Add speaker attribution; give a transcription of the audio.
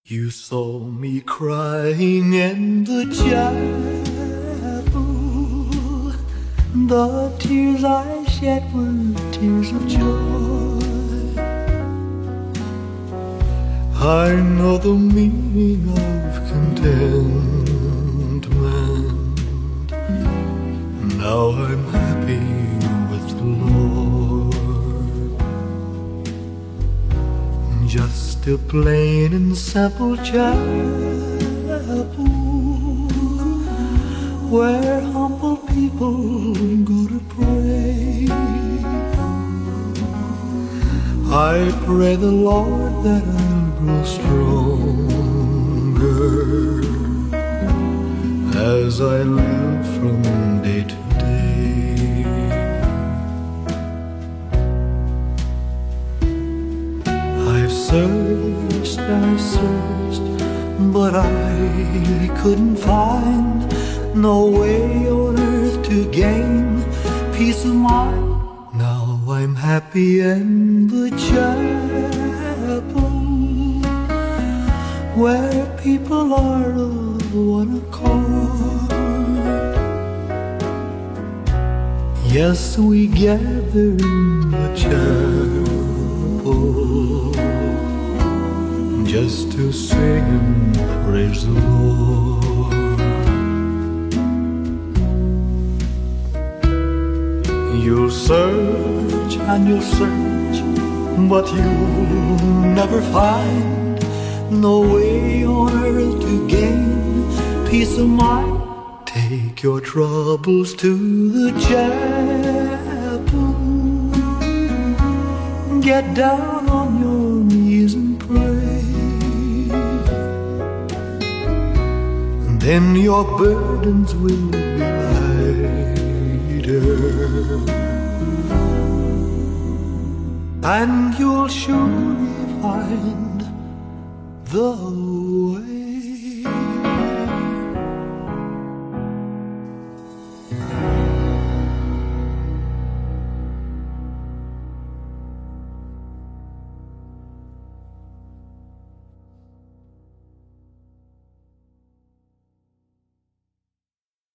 Speaker 1: You saw me crying in the chapel. The tears I shed were tears of joy. I know the meaning of contentment. Now I'm happy with the Lord. Just a plain and simple chapel where humble people go to pray. I pray the Lord that I'll grow stronger as I live from day to day. I've searched and I've searched, but I couldn't find no way on earth to gain peace of mind. Now I'm happy in the chapel where people are of one accord. Yes, we gather in the chapel just to sing and praise the Lord. You'll search and you'll search, but you'll never find no way on earth to gain peace of mind. Take your troubles to the chapel. Get down on your knees and pray. And then your burdens will be lighter, and you'll surely find the way.